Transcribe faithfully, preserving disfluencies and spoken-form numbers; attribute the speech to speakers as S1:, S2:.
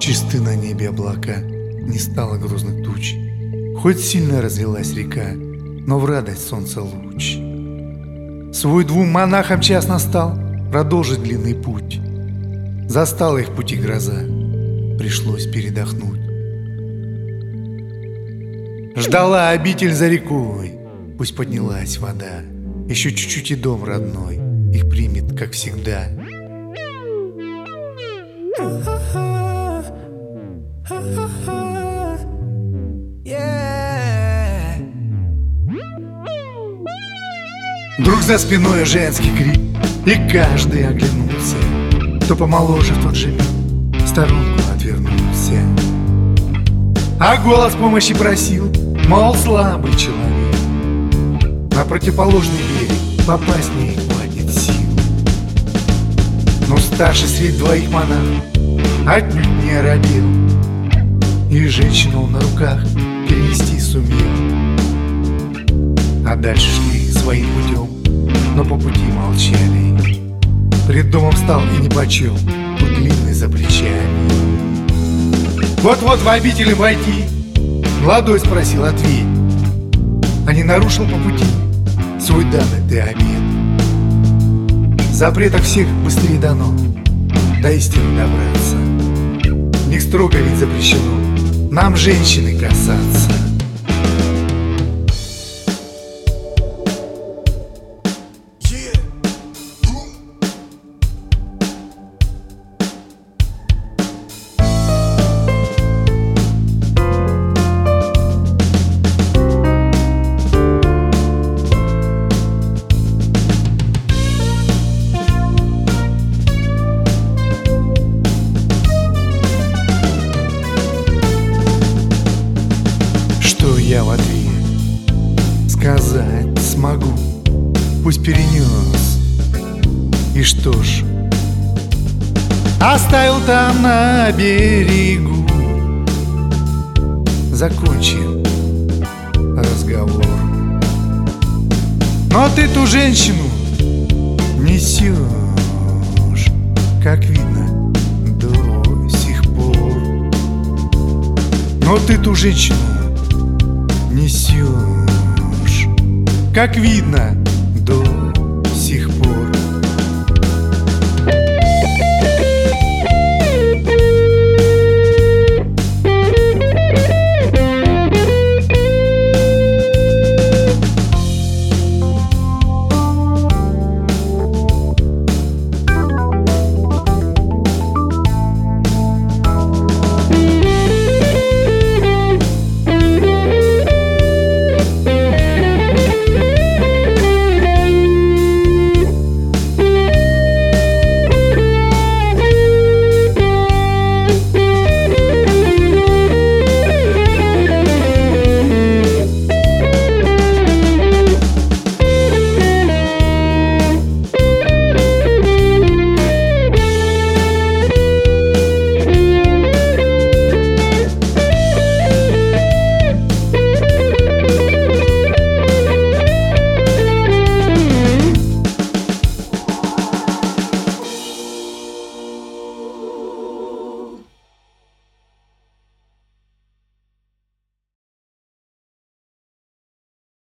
S1: Чисты на небе облака, не стало грозных туч. Хоть сильно разлилась река, но в радость солнца луч. Свой двум монахам час настал продолжить длинный путь. Застала их в пути гроза, пришлось передохнуть. Ждала обитель за рекой, пусть поднялась вода. Еще чуть-чуть и дом родной их примет, как всегда. Вдруг за спиной женский крик, и каждый оглянулся. Кто помоложе в тот же миг в сторонку отвернулся. А голос помощи просил, мол, слабый человек, на противоположный берег попасть не хватит сил. Но старший среди двоих монахов отнюдь не оробел, и женщину на руках перенести сумел. А дальше шли своим путем, но по пути молчали. Пред домом встал и не почел путь длинный за плечами. Вот-вот в обитель войти, молодой спросил ответ, а не нарушил по пути свой данный ты обет. Запреток всех быстрее дано до истины добраться. В них строго ведь запрещено нам женщины касаться. Я в ответ сказать смогу, пусть перенес. И что ж, оставил там на берегу. Закончил разговор. Но ты ту женщину несешь, как видно, до сих пор. Но ты ту женщину несешь, как видно,